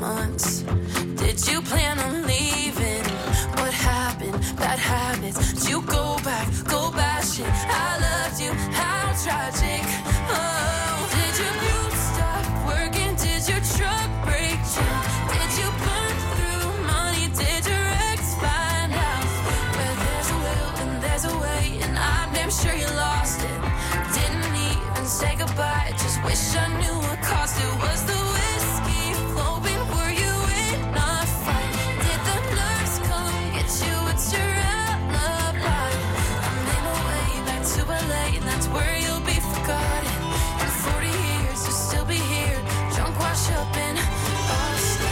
months. Did you plan on leaving? What happened? Bad habits. Did you go back shit? I loved you, how tragic. Oh, did your boots stop working? Did your truck break down? Did you burn through money? Did your ex find out? Where there's a will and there's a way, and I'm damn sure you lost it. Didn't even say goodbye, just wish I knew what cost it. Was the whiskey flowing? Were you in a fight? Did the nurse come get you? It's your alibi. I made my way back to LA, and that's where you'll be forgotten. In 40 years, you'll still be here, drunk, wash up in Boston.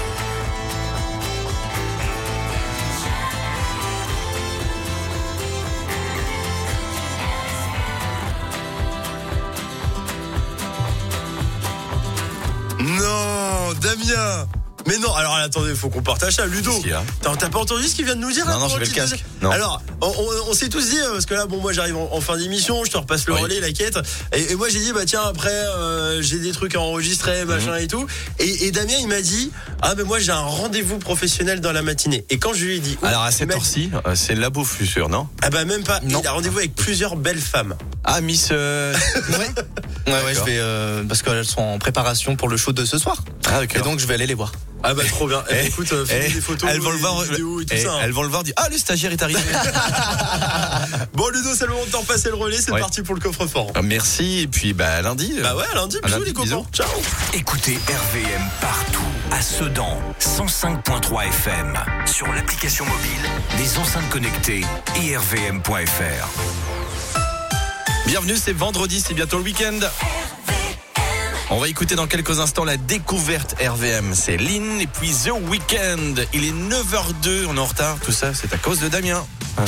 Non, Damien. Mais non, alors attendez, faut qu'on partage ça, Ludo. T'as pas entendu ce qu'il vient de nous dire? Non, j'avais le casque. Non. Alors, on s'est tous dit, parce que là, bon, moi j'arrive en fin d'émission, je te repasse le relais, la quête. Et moi j'ai dit, bah tiens, après, j'ai des trucs à enregistrer, machin et tout. Et Damien, il m'a dit, ah, mais moi j'ai un rendez-vous professionnel dans la matinée. Et quand je lui ai dit. Alors à cette heure-ci, c'est la bouffe, je suis sûr, non? Ah, bah même pas. Non. Il a rendez-vous avec plusieurs belles femmes. Ah, Miss. Ouais, je vais. Parce qu'elles sont en préparation pour le show de ce soir. Ah, ok. Et donc je vais aller les voir. Ah bah trop bien. Écoute, fais des photos, elles vont le voir, vidéos et tout ça. Elles vont le voir, dire ah, le stagiaire est arrivé. Bon, Ludo, c'est le moment de t'en passer le relais. C'est parti pour le coffre-fort. Merci. Et puis lundi. Bah ouais, lundi. Bisous les copains. Ciao. Écoutez RVM partout, à Sedan 105.3 FM, sur l'application mobile, les enceintes connectées et rvm.fr. Bienvenue, c'est vendredi, c'est bientôt le week-end. On va écouter dans quelques instants la découverte RVM. C'est Lynn et puis The Weeknd. Il est 9h02, on est en retard. Tout ça, c'est à cause de Damien.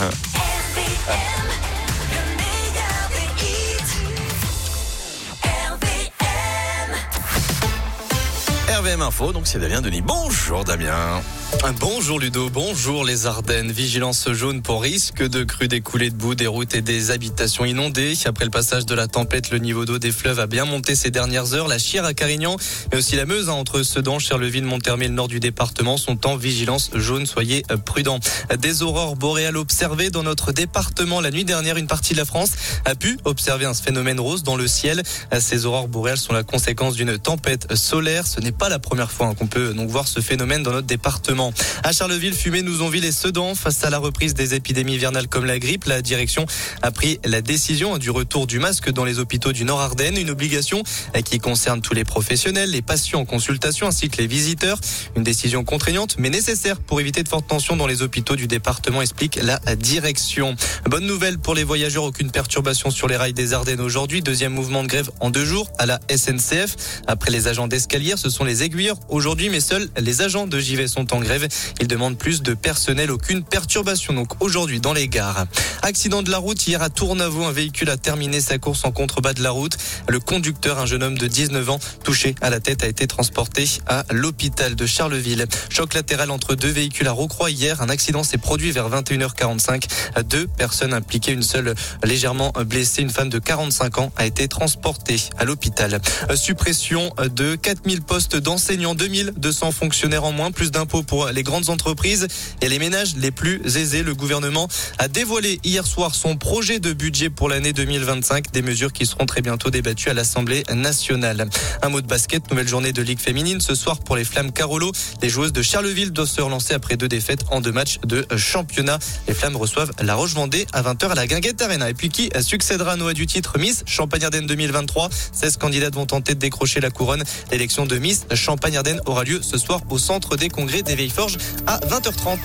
RVM Info, donc c'est Damien Denis. Bonjour Damien. Bonjour Ludo, bonjour les Ardennes. Vigilance jaune pour risque de crues, des coulées de boue, des routes et des habitations inondées. Après le passage de la tempête, le niveau d'eau des fleuves a bien monté ces dernières heures. La Chière à Carignan, mais aussi la Meuse, entre Sedan, Charleville, Monthermé et le nord du département sont en vigilance jaune. Soyez prudents. Des aurores boréales observées dans notre département. La nuit dernière, une partie de la France a pu observer un phénomène rose dans le ciel. Ces aurores boréales sont la conséquence d'une tempête solaire. Ce n'est pas la première fois qu'on peut donc voir ce phénomène dans notre département. À Charleville, Fumé, Nouzonville et Sedan, face à la reprise des épidémies hivernales comme la grippe, la direction a pris la décision du retour du masque dans les hôpitaux du Nord-Ardennes, une obligation qui concerne tous les professionnels, les patients en consultation ainsi que les visiteurs. Une décision contraignante mais nécessaire pour éviter de fortes tensions dans les hôpitaux du département, explique la direction. Bonne nouvelle pour les voyageurs, aucune perturbation sur les rails des Ardennes aujourd'hui. Deuxième mouvement de grève en 2 jours à la SNCF. Après les agents d'escalier, ce sont les aiguilleurs aujourd'hui, mais seuls les agents de JV sont en grève. Ils demandent plus de personnel, aucune perturbation donc aujourd'hui dans les gares. Accident de la route hier à Tournavaux, un véhicule a terminé sa course en contrebas de la route. Le conducteur, un jeune homme de 19 ans, touché à la tête, a été transporté à l'hôpital de Charleville. Choc latéral entre 2 véhicules à Rocroi hier. Un accident s'est produit vers 21h45. 2 personnes impliquées, une seule légèrement blessée. Une femme de 45 ans a été transportée à l'hôpital. Suppression de 4000 postes d'enseignants, 2200 fonctionnaires en moins, plus d'impôts pour les grandes entreprises et les ménages les plus aisés. Le gouvernement a dévoilé hier soir son projet de budget pour l'année 2025, des mesures qui seront très bientôt débattues à l'Assemblée nationale. Un mot de basket, nouvelle journée de Ligue féminine ce soir pour les Flammes Carolo. Les joueuses de Charleville doivent se relancer après 2 défaites en 2 matchs de championnat. Les Flammes reçoivent la Roche-Vendée à 20h à la Guinguette Arena. Et puis qui succédera à Noah du titre Miss Champagne-Ardenne 2023? 16 candidates vont tenter de décrocher la couronne. L'élection de Miss Champagne-Ardenne aura lieu ce soir au centre des congrès des Vieilles Forges à 20h30.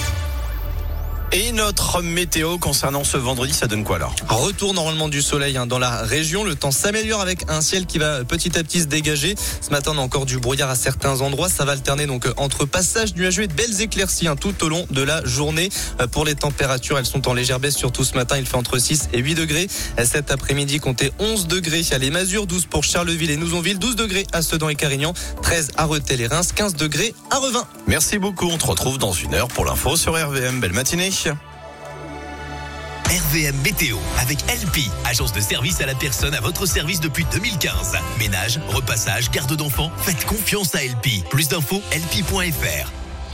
Et notre météo concernant ce vendredi, ça donne quoi alors? Retour normalement du soleil dans la région. Le temps s'améliore avec un ciel qui va petit à petit se dégager. Ce matin, on a encore du brouillard à certains endroits. Ça va alterner donc entre passages nuageux et de belles éclaircies tout au long de la journée. Pour les températures, elles sont en légère baisse. Surtout ce matin, il fait entre 6 et 8 degrés. Cet après-midi, comptez 11 degrés à les Masures, 12 pour Charleville et Nouzonville, 12 degrés à Sedan et Carignan, 13 à Rethel et Reims, 15 degrés à Revin. Merci beaucoup. On te retrouve dans 1 heure pour l'info sur RVM. Belle matinée. RVM Météo avec LP, agence de service à la personne à votre service depuis 2015. Ménage, repassage, garde d'enfants, faites confiance à LP. Plus d'infos, lp.fr.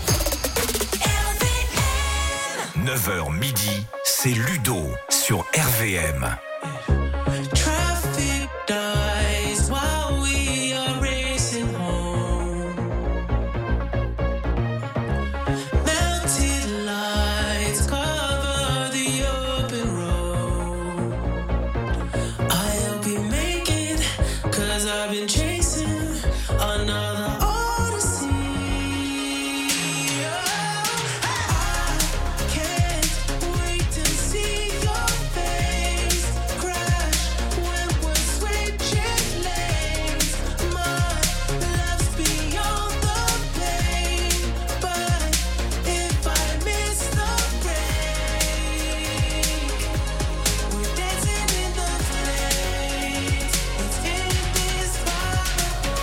9h midi, c'est Ludo sur RVM. Traffic dies while we are racing home. Melted lights cover the open road. I hope you make it, 'cause I've been chasing another odyssey. I can't wait to see your face crash when we're switching lanes. My love's beyond the pain, but if I miss the break, we're dancing in the flames. It's indescribable.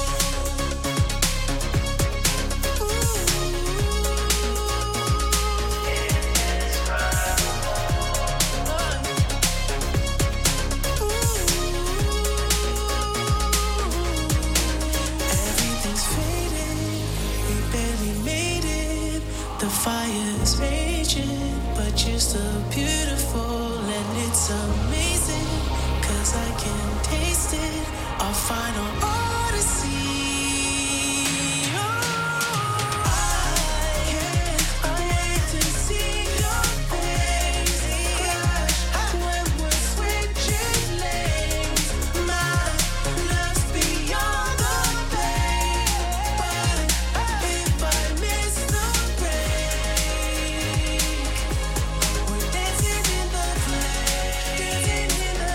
Everything's fading, we barely made it. The fire's raging, but you're still beautiful and it's amazing, 'cause I can taste it, our final odyssey. I can't wait to see your face crash when we're switching lanes. My love's beyond the pain, but if I miss the break, we're dancing in the flames,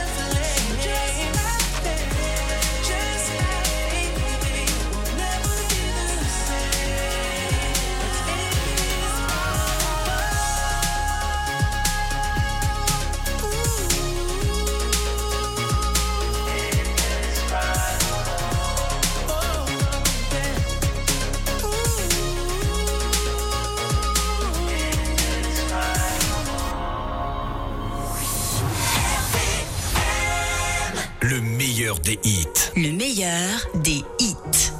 just like baby, we'll never be the same. Le meilleur des hits. Le meilleur des hits.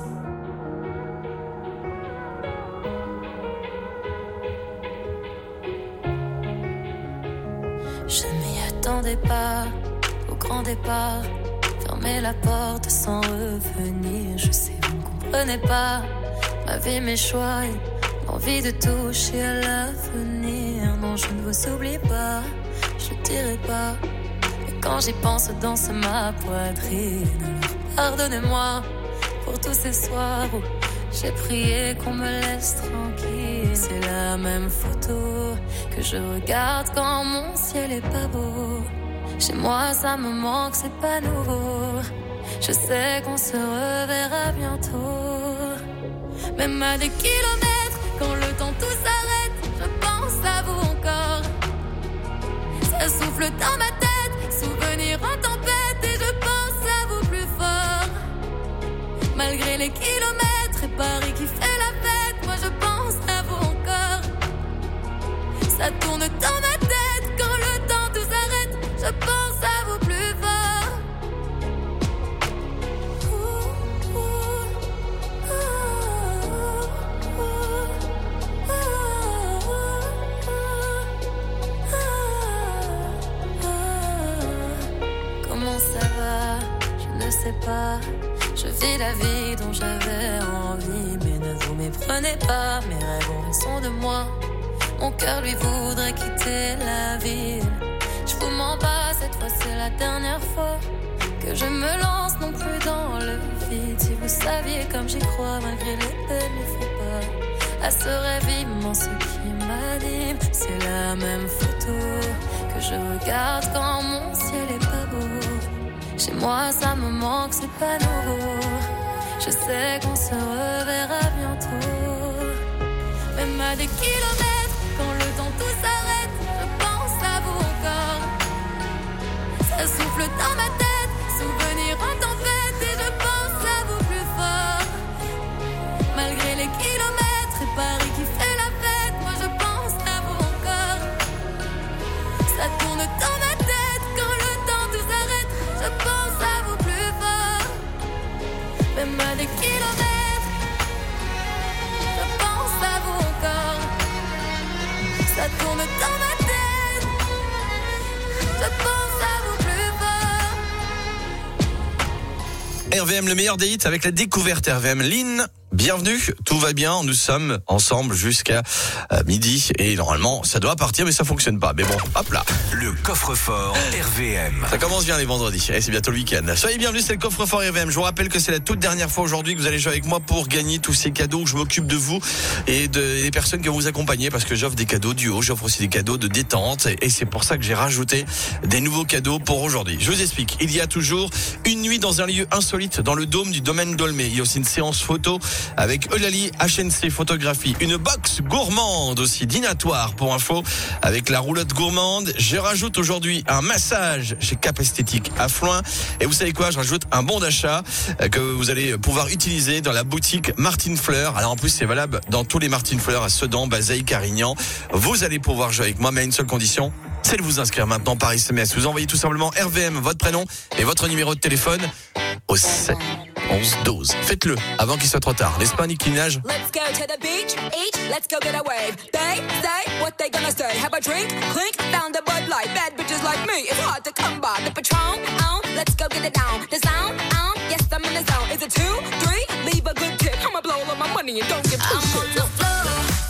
Je ne m'y attendais pas au grand départ. Fermer la porte sans revenir. Je sais, vous ne comprenez pas ma vie, mes choix et l'envie de toucher à l'avenir. Non, je ne vous oublie pas, je ne dirai pas. Mais quand j'y pense, danse ma poitrine. Alors pardonnez-moi pour tous ces soirs où j'ai prié qu'on me laisse tranquille. C'est la même photo que je regarde quand mon ciel est pas beau. Chez moi ça me manque, c'est pas nouveau. Je sais qu'on se reverra bientôt. Même à des kilomètres, quand le temps tout s'arrête, je pense à vous encore. Ça souffle dans ma tête, souvenir en tempête, et je pense à vous plus fort. Malgré les kilomètres et Paris qui fait la fête, moi je pense à vous encore. Ça tourne dans ma tête, quand le temps tout s'arrête, je pense à vous plus fort. Comment ça va? Je ne sais pas. Je vis la vie dont j'avais envie, mais ne vous méprenez pas. Mes rêves ont raison de moi. Mon cœur lui voudrait quitter la ville. Je vous mens pas, cette fois c'est la dernière fois que je me lance non plus dans le vide. Si vous saviez comme j'y crois, malgré les peines, il faut pas à ce rêve immense qui m'anime. C'est la même photo que je regarde quand mon ciel est pas beau. Chez moi ça me manque, c'est pas nouveau. Je sais qu'on se reverra bientôt. Même à des kilomètres, quand le temps tout s'arrête, je pense à vous encore. Ça souffle dans ma tête, souvenir en tempête, et je pense à vous plus fort. Malgré les kilomètres et Paris qui fait la fête, moi je pense à vous encore. Ça tourne RVM, le meilleur des hits avec la découverte RVM. Lynn, bienvenue, tout va bien, nous sommes ensemble jusqu'à midi et normalement ça doit partir mais ça fonctionne pas. Mais bon, hop là. Le coffre-fort RVM. Ça commence bien les vendredis et c'est bientôt le week-end. Soyez bienvenus, c'est le coffre-fort RVM. Je vous rappelle que c'est la toute dernière fois aujourd'hui que vous allez jouer avec moi pour gagner tous ces cadeaux, que je m'occupe de vous et des personnes qui vont vous accompagner parce que j'offre des cadeaux duo, j'offre aussi des cadeaux de détente et c'est pour ça que j'ai rajouté des nouveaux cadeaux pour aujourd'hui. Je vous explique, il y a toujours une nuit dans un lieu insolite dans le dôme du domaine d'Aulnay. Il y a aussi une séance photo avec Eulalie HNC Photographie, une box gourmande aussi dînatoire pour info avec la roulotte gourmande. Je rajoute aujourd'hui un massage chez Cap Esthétique à Floins et vous savez quoi, je rajoute un bon d'achat que vous allez pouvoir utiliser dans la boutique Martine Fleur. Alors en plus c'est valable dans tous les Martine Fleur à Sedan, Bazeilles, Carignan. Vous allez pouvoir jouer avec moi mais à une seule condition, c'est de vous inscrire maintenant par SMS. Vous envoyez tout simplement RVM, votre prénom et votre numéro de téléphone au 7 11 12. Faites-le avant qu'il soit trop tard. N'est-ce pas, Nicki Minaj? Let's go to the beach, eat, let's go get a wave. They say what they gonna say. Have a drink, clink, found a Bud Light. Bad bitches like me, it's hard to come by. The Patron, let's go get it down. The sound, yes, I'm in the zone. Is it 2, 3? Leave a good tip. I'ma blow all of my money and don't give two shits. I'm on the floor.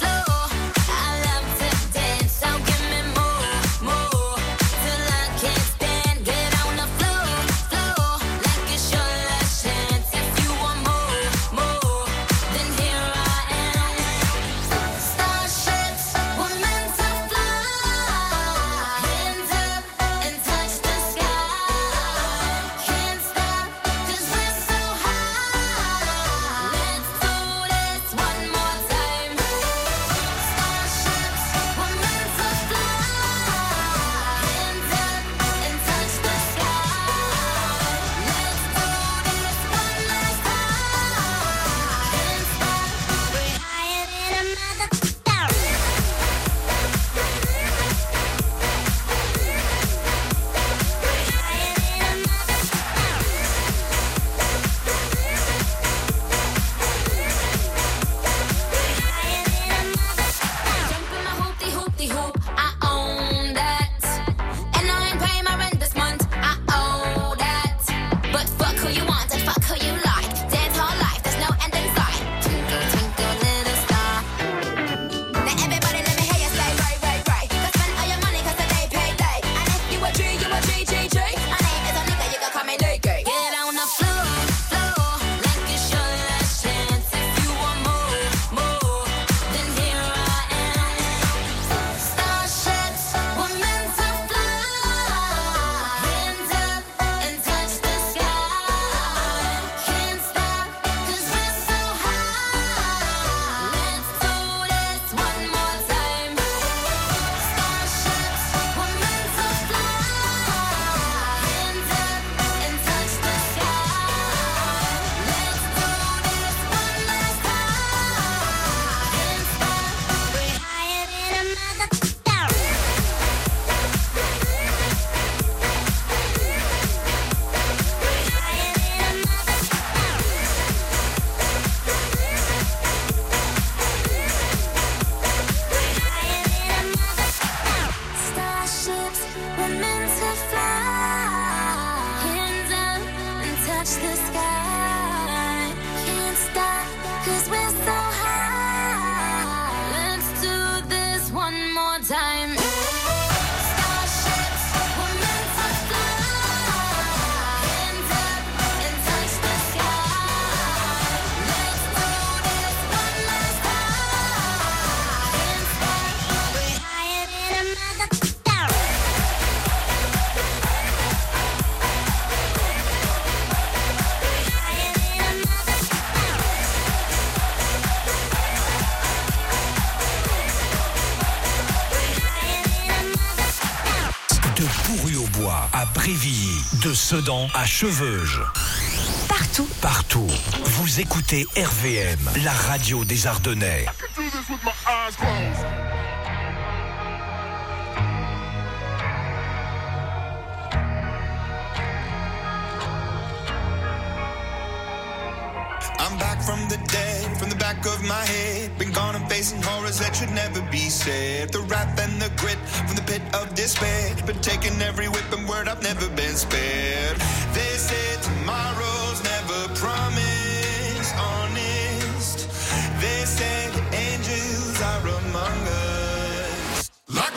à Brévilly, de Sedan à Cheveuge. Partout. Vous écoutez RVM, la radio des Ardennais. I'm back from the dead, from the back of my head. Been gone and facing horrors that should never be said. The wrath and the grit from the pit of despair. Been taking every whip and word, I've never been spared. They say tomorrow's never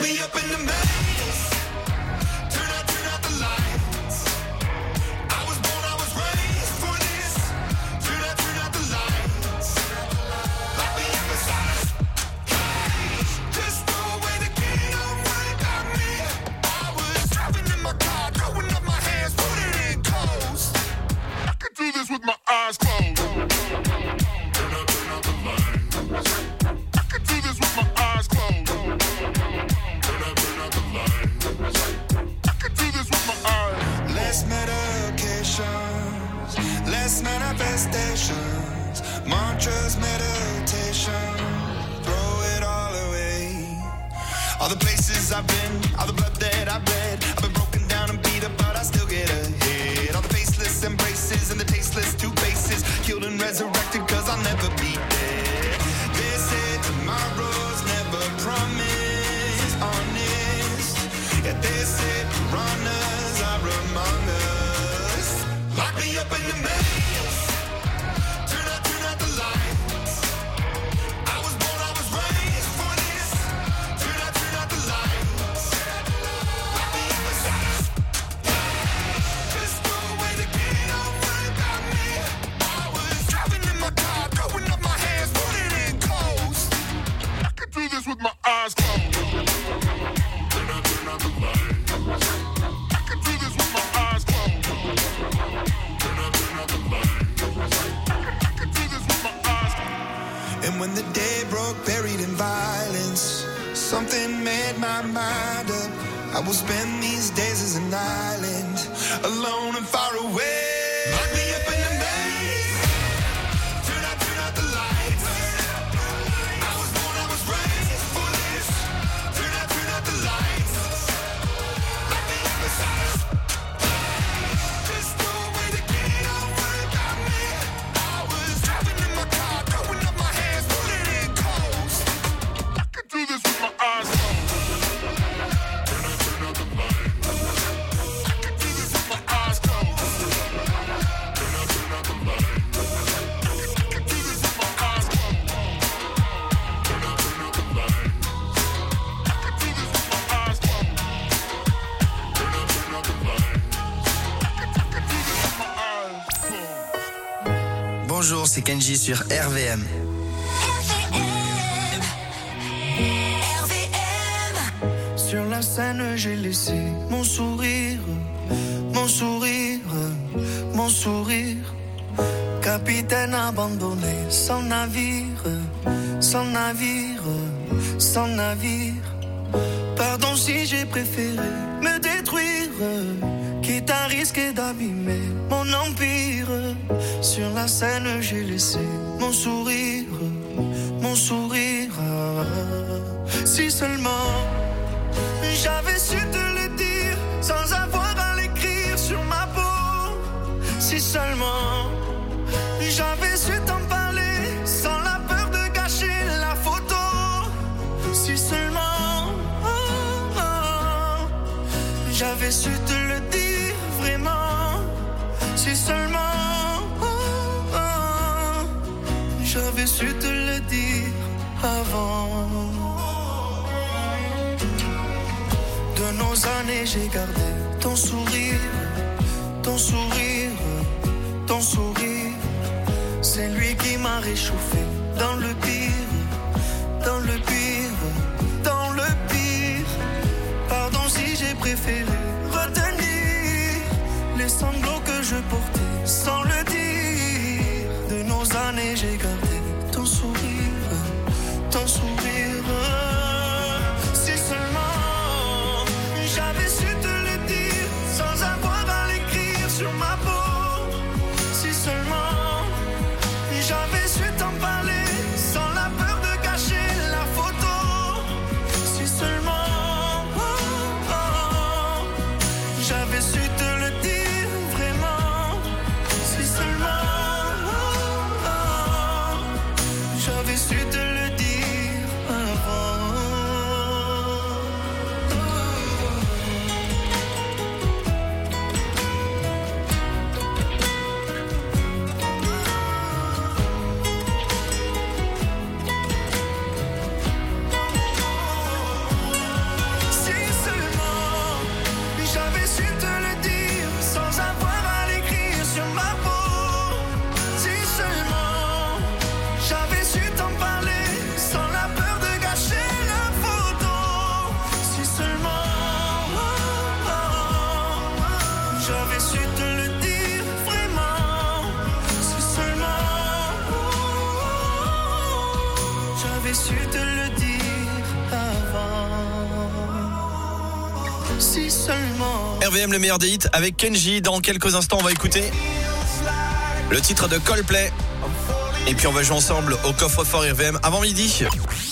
me up in the maze. Turn out the lights. I was born, I was raised for this. Turn out the lights. Lock me up inside a cage. Just throw away the key, don't worry about me. I was driving in my car, throwing up my hands, putting it in coast. I could do this with my eyes closed. Turn out the lights. I could do this with my eyes closed. Turn out the lights. I could do this with my eyes. Less medications, less manifestations, mantras, meditation. Throw it all away. All the places I've been, all the blood that I've bled. I've been broken down and beat up, but I still get ahead. All the faceless embraces and the tasteless two faces, killed and resurrected, cause I'll never be dead. They say tomorrow's never promised, honest. Yeah, they say piranhas are among us. Lock me up in the maze. Turn out the lights. I was born, I was raised for this. Turn out the lights. Lock me up inside. Just throw away the key, don't worry about me. I was driving in my car, throwing up my hands, putting it in coast. I could do this with my eyes closed. Turn out the lights. I could do this with my eyes closed. Turn out the lights. I could do this with my eyes closed. And when the day broke, buried in violence, something made my mind up. I will spend these days as an island, alone and far away. Lock me up in the maze. Turn out the lights. I was born, I was raised for this. Turn out the lights. Lock me up inside. Just throw away the key, don't worry about me. I was driving in my car, throwing up my hands, putting it in coast. I could do this with my eyes closed. Turn out the lights. I could do this with my eyes closed. Turn out the lights. I could do this with my eyes closed. Turn out the lights. I could do this with my eyes closed. Turn out the lights. I could do this with my eyes closed. Bonjour, c'est Kenji sur RVM. Sur la scène, j'ai laissé mon sourire, mon sourire, mon sourire. Capitaine abandonné, sans navire, sans navire, sans navire. Pardon si j'ai préféré me détruire, quitte à risquer d'abîmer mon empire. Sur la scène, j'ai laissé mon sourire, mon sourire. Si seulement j'avais su te le dire sans avoir à l'écrire sur ma peau. Si seulement j'avais su t'en parler sans la peur de gâcher la photo. Si seulement j'avais su te le dire vraiment. Si seulement j'avais su te le dire avant. De nos années, j'ai gardé ton sourire, ton sourire, ton sourire. C'est lui qui m'a réchauffé dans le pire, dans le pire, dans le pire. Pardon si j'ai préféré retenir les sanglots que je portais sans le dire. De nos années, j'ai gardé ton sourire, ton sourire. Si seulement j'avais su te le dire sans avoir à l'écrire sur ma peau. Si seulement j'avais su t'en parler sans la peur de gâcher la photo. Si seulement j'avais su te le dire vraiment. Si seulement j'avais su te le dire avant. j'avais su te le dire avant. Si seulement. RVM, le meilleur des hits avec Kenji. Dans quelques instants, on va écouter le titre de Coldplay. Et puis on va jouer ensemble au coffre-fort RVM avant midi.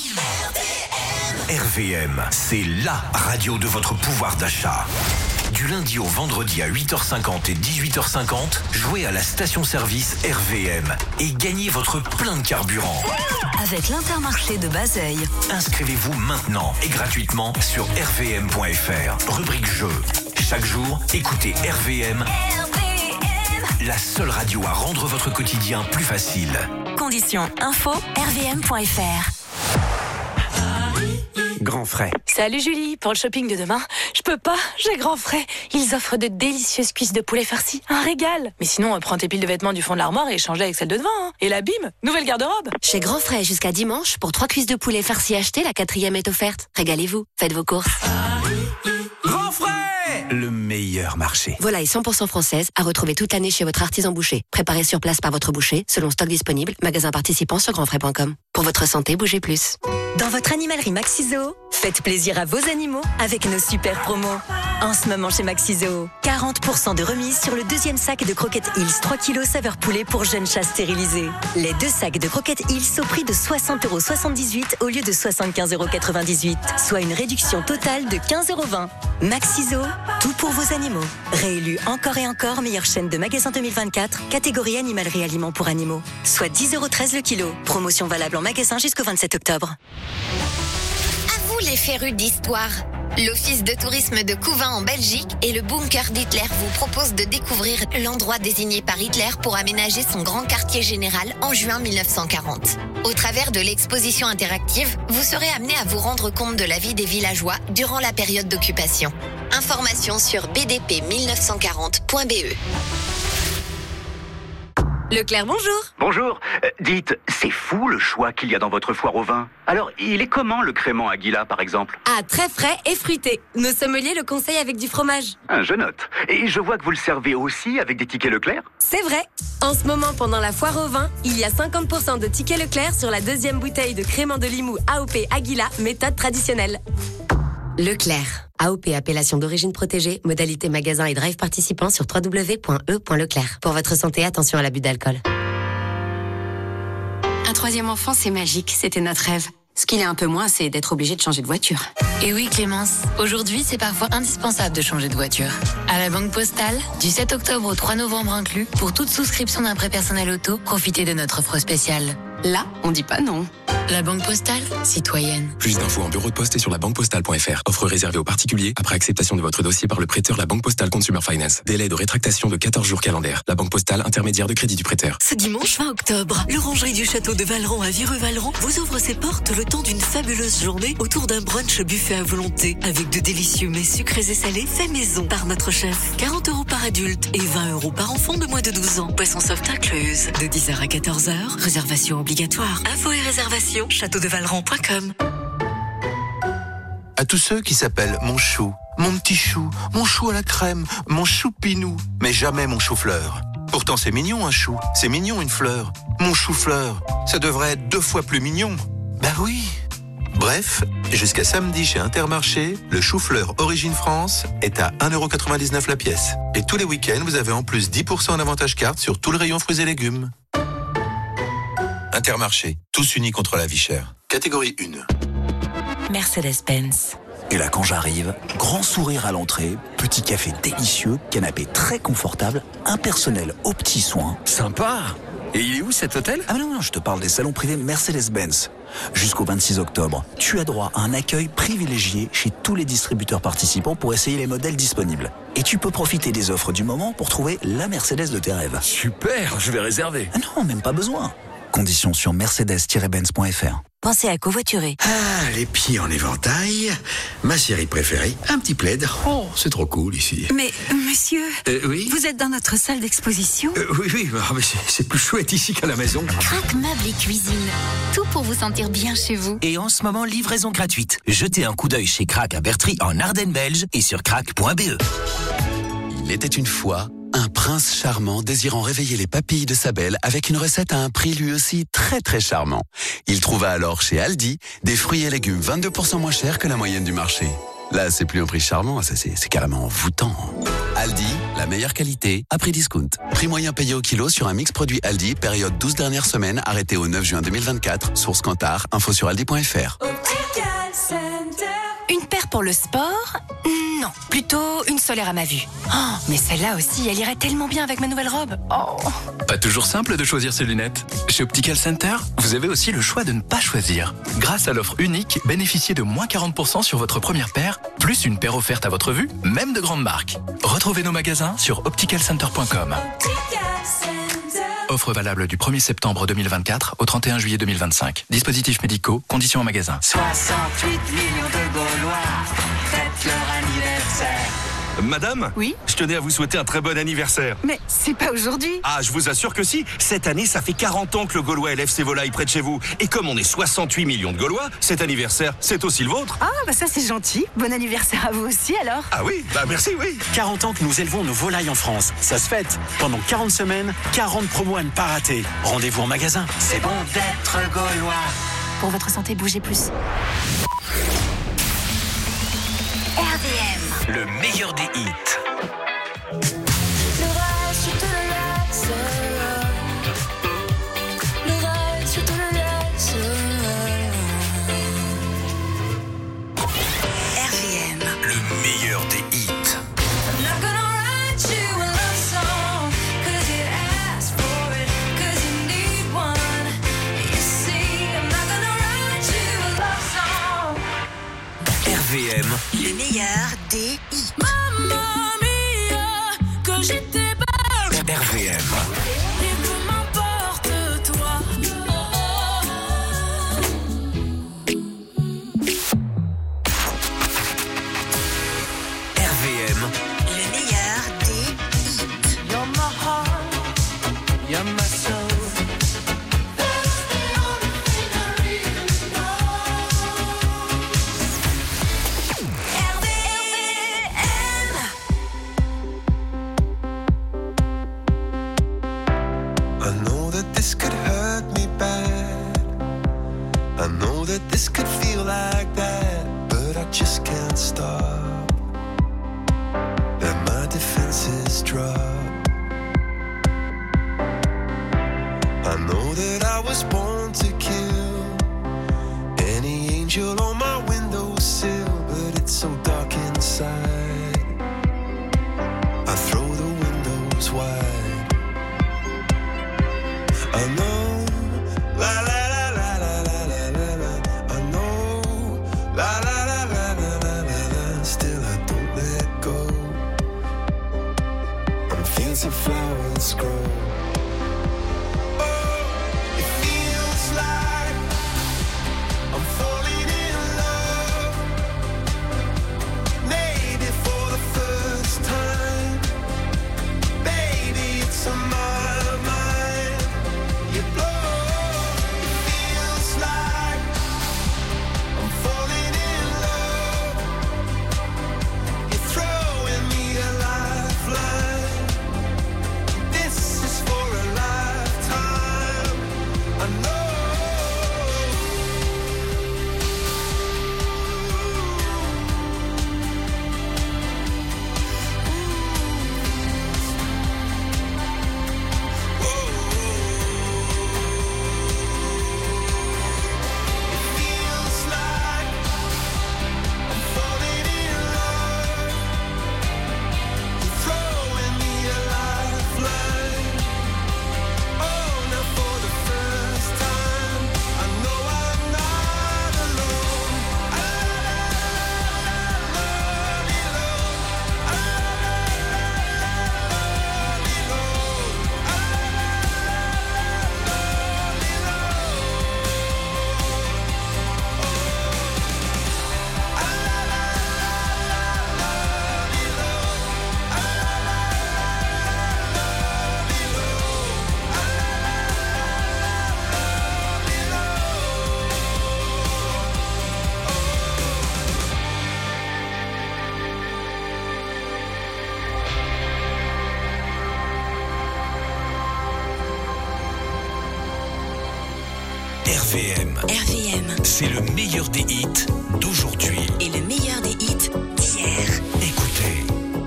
RVM, c'est la radio de votre pouvoir d'achat. Du lundi au vendredi à 8h50 et 18h50, jouez à la station-service RVM et gagnez votre plein de carburant. Avec l'Intermarché de Bazeilles. Inscrivez-vous maintenant et gratuitement sur rvm.fr. Rubrique jeu. Chaque jour, écoutez RVM, la seule radio à rendre votre quotidien plus facile. Conditions info rvm.fr. Grand frais. Salut Julie, pour le shopping de demain, je peux pas, j'ai grand frais. Ils offrent de délicieuses cuisses de poulet farcies, un régal. Mais sinon, prends tes piles de vêtements du fond de l'armoire et échange-les avec celles de devant. Hein. Et la bim, nouvelle garde-robe. Chez Grand Frais, jusqu'à dimanche, pour 3 cuisses de poulet farcies achetées, la 4e est offerte. Régalez-vous, faites vos courses. Grand frais, le meilleur marché. Volaille 100% française à retrouver toute l'année chez votre artisan boucher. Préparé sur place par votre boucher, selon stock disponible, magasin participant sur grandfrais.com. Pour votre santé, bougez plus. Dans votre animalerie Maxi-Zoo, faites plaisir à vos animaux avec nos super promos. En ce moment chez Maxi-Zoo, 40% de remise sur le 2e sac de croquettes Hills 3 kg saveur poulet pour jeunes chats stérilisés. Les 2 sacs de croquettes Hills au prix de 60,78 € au lieu de 75,98 €, soit une réduction totale de 15,20 €. Maxi-Zoo, tout pour vos animaux. Réélu encore et encore meilleure chaîne de magasins 2024, catégorie animalerie aliments pour animaux. Soit 10,13 € le kilo. Promotion valable en magasin jusqu'au 27 octobre. À vous les férus d'histoire. L'Office de tourisme de Couvain en Belgique et le bunker d'Hitler vous proposent de découvrir l'endroit désigné par Hitler pour aménager son grand quartier général en juin 1940. Au travers de l'exposition interactive, vous serez amené à vous rendre compte de la vie des villageois durant la période d'occupation. Informations sur bdp1940.be. Leclerc, bonjour. Bonjour. Dites, c'est fou le choix qu'il y a dans votre foire au vin. Alors, il est comment le crément Aguila, par exemple? Ah, très frais et fruité. Nos sommeliers le conseillent avec du fromage. Je note. Et je vois que vous le servez aussi avec des tickets Leclerc. C'est vrai. En ce moment, pendant la foire au vin, il y a 50% de tickets Leclerc sur la 2e bouteille de crément de Limoux AOP Aguila, méthode traditionnelle. Leclerc. AOP, appellation d'origine protégée, modalité magasin et drive participant sur www.e.leclerc. Pour votre santé, attention à l'abus d'alcool. Un 3e enfant, c'est magique, c'était notre rêve. Ce qu'il est un peu moins, c'est d'être obligé de changer de voiture. Et oui, Clémence, aujourd'hui, c'est parfois indispensable de changer de voiture. À la Banque Postale, du 7 octobre au 3 novembre inclus, pour toute souscription d'un prêt personnel auto, profitez de notre offre spéciale. Là, on dit pas non. La Banque Postale, citoyenne. Plus d'infos en bureau de poste et sur labanquepostale.fr. Offre réservée aux particuliers après acceptation de votre dossier par le prêteur La Banque Postale Consumer Finance. Délai de rétractation de 14 jours calendaires. La Banque Postale, intermédiaire de crédit du prêteur. Ce dimanche 20 octobre, l'orangerie du château de Valleran à Vireux-Valleran vous ouvre ses portes le temps d'une fabuleuse journée autour d'un brunch buffet à volonté avec de délicieux mets sucrés et salés faits maison par notre chef. 40 € par adulte et 20 € par enfant de moins de 12 ans. Boisson soft incluse. De 10h à 14h, réservation obligatoire. Infos et réservations, châteaudevalleran.com. À tous ceux qui s'appellent mon chou, mon petit chou, mon chou à la crème, mon choupinou, mais jamais mon chou-fleur. Pourtant c'est mignon un chou, c'est mignon une fleur. Mon chou-fleur, ça devrait être 2 fois plus mignon. Ben oui. Bref, jusqu'à samedi chez Intermarché, le chou-fleur Origine France est à 1,99 € la pièce. Et tous les week-ends, vous avez en plus 10% en avantage carte sur tout le rayon fruits et légumes. Intermarché, tous unis contre la vie chère. Catégorie 1. Mercedes-Benz. Et là, quand j'arrive, grand sourire à l'entrée, petit café délicieux, canapé très confortable, un personnel aux petits soins. Sympa. Et il est où cet hôtel? Ah non, je te parle des salons privés Mercedes-Benz. Jusqu'au 26 octobre, tu as droit à un accueil privilégié chez tous les distributeurs participants pour essayer les modèles disponibles. Et tu peux profiter des offres du moment pour trouver la Mercedes de tes rêves. Super, je vais réserver. Ah non, même pas besoin. Conditions sur mercedes-benz.fr. Pensez à covoiturer. Ah, les pieds en éventail. Ma série préférée, un petit plaid. Oh, c'est trop cool ici. Mais, monsieur, oui, vous êtes dans notre salle d'exposition? Oui, mais c'est plus chouette ici qu'à la maison. Crac Meubles et Cuisine. Tout pour vous sentir bien chez vous. Et en ce moment, livraison gratuite. Jetez un coup d'œil chez Crac à Bertry en Ardennes belge et sur crac.be. Il était une fois Un prince charmant désirant réveiller les papilles de sa belle avec une recette à un prix lui aussi très très charmant. Il trouva alors chez Aldi des fruits et légumes 22% moins chers que la moyenne du marché. Là, c'est plus un prix charmant, c'est carrément envoûtant. Aldi, la meilleure qualité, à prix discount. Prix moyen payé au kilo sur un mix produit Aldi, période 12 dernières semaines, arrêté au 9 juin 2024. Source Kantar, info sur aldi.fr. Une paire pour le sport? Non, plutôt une solaire à ma vue. Oh, mais celle-là aussi, elle irait tellement bien avec ma nouvelle robe. Oh. Pas toujours simple de choisir ses lunettes. Chez Optical Center, vous avez aussi le choix de ne pas choisir. Grâce à l'offre unique, bénéficiez de moins 40% sur votre première paire, plus une paire offerte à votre vue, même de grandes marques. Retrouvez nos magasins sur opticalcenter.com. Offre valable du 1er septembre 2024 au 31 juillet 2025. Dispositifs médicaux, conditions en magasin. 68 millions de Gaulois fêtent leur anniversaire. Madame ? Oui ? Je tenais à vous souhaiter un très bon anniversaire. Mais c'est pas aujourd'hui. Ah, je vous assure que si. Cette année, ça fait 40 ans que le Gaulois élève ses volailles près de chez vous. Et comme on est 68 millions de Gaulois, cet anniversaire, c'est aussi le vôtre. Ah, bah ça c'est gentil. Bon anniversaire à vous aussi alors. Ah oui, bah merci, oui. 40 ans que nous élevons nos volailles en France. Ça se fête. Pendant 40 semaines, 40 promos à ne pas rater. Rendez-vous en magasin. C'est bon d'être Gaulois. Pour votre santé, bougez plus. RVM, le meilleur des hits. RVM, le meilleur des hits. RVM, le meilleur des hits. Mamma mia, que j'étais belle. RVM. Et peu m'importe toi. RVM, le meilleur des hits. You're my heart, you're my soul. This could hurt me bad. I know that this could feel like that, but I just can't stop. And my defenses drop. I know that I was born to kill any angel on my windowsill, but it's so dark inside. I throw the windows wide. I know, la la la la la la la la la. I know, la la la la la la la la. Still I don't let go. And fields of flowers grow. Oh, it feels like I'm falling in RVM. RVM. C'est le meilleur des hits d'aujourd'hui. Et le meilleur des hits d'hier. Écoutez.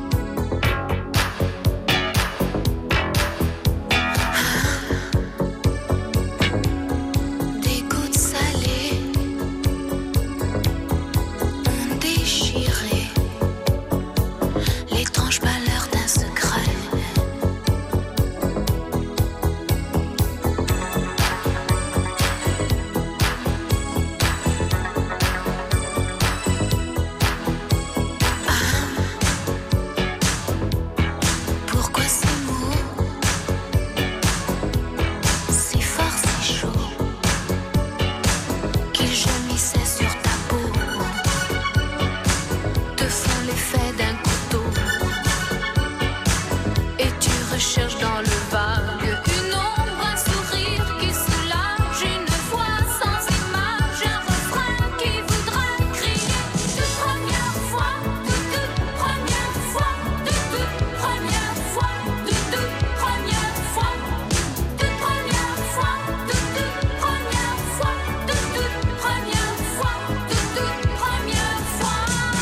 Des gouttes salées ont déchiré l'étrange pâleur d'un secret. Pourquoi ces mots si forts, si chauds qu'ils gémissaient sur ta peau, te font l'effet d'un couteau, et tu recherches dans le vague une ombre, un sourire qui soulage, une voix sans image, un refrain qui voudra crier. Toute première fois, toute première fois, toute première fois, toute première fois, toute première fois, toute première fois, toute première fois, toute première fois.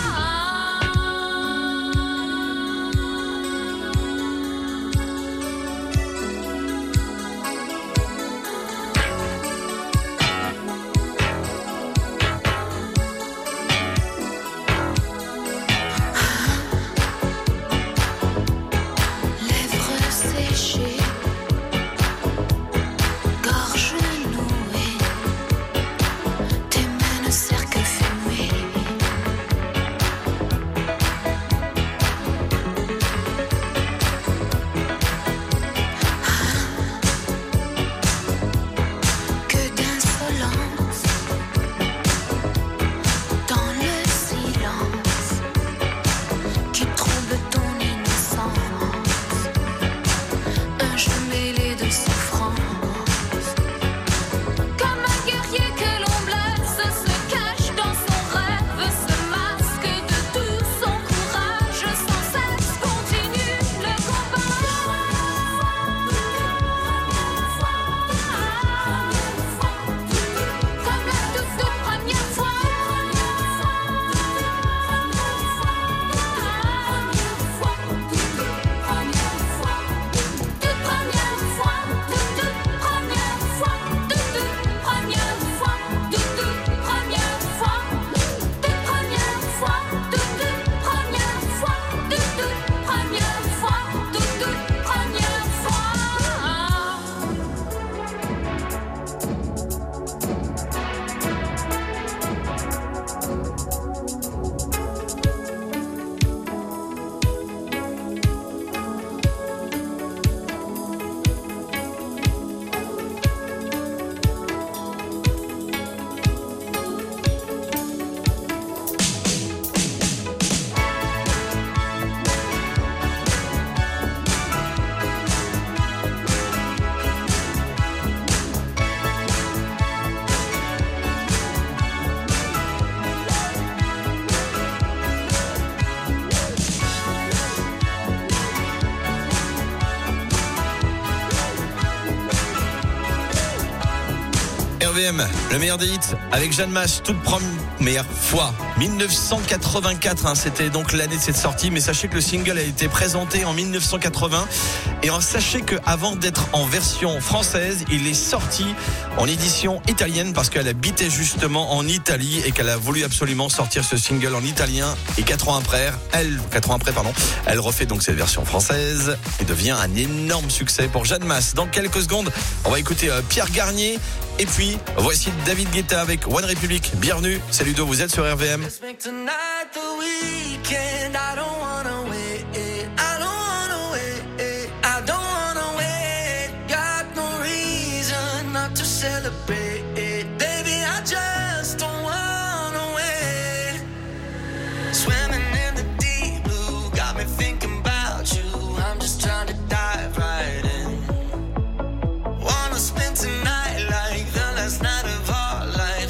Lèvres séchées, gorge nouée, tes mains ne serrent que fumer. Que d'insolence dans le silence qui trouble ton innocence. Un jeu mêlé de souffrance. Comme un guerrier que l'on blesse se cache dans son rêve, se masque de tout son courage, sans cesse continue le combat. Comme la toute première fois. RVM, le meilleur des hits avec Jeanne Masse, toute première fois. 1984, c'était donc l'année de cette sortie, mais sachez que le single a été présenté en 1980 et sachez qu'avant d'être en version française, il est sorti en édition italienne parce qu'elle habitait justement en Italie et qu'elle a voulu absolument sortir ce single en italien et 4 ans après, elle refait donc cette version française et devient un énorme succès pour Jeanne Masse. Dans quelques secondes, on va écouter Pierre Garnier. Et puis, voici David Guetta avec One Republic. Bienvenue, c'est Ludo, vous êtes sur RVM.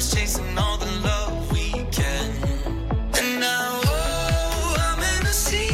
See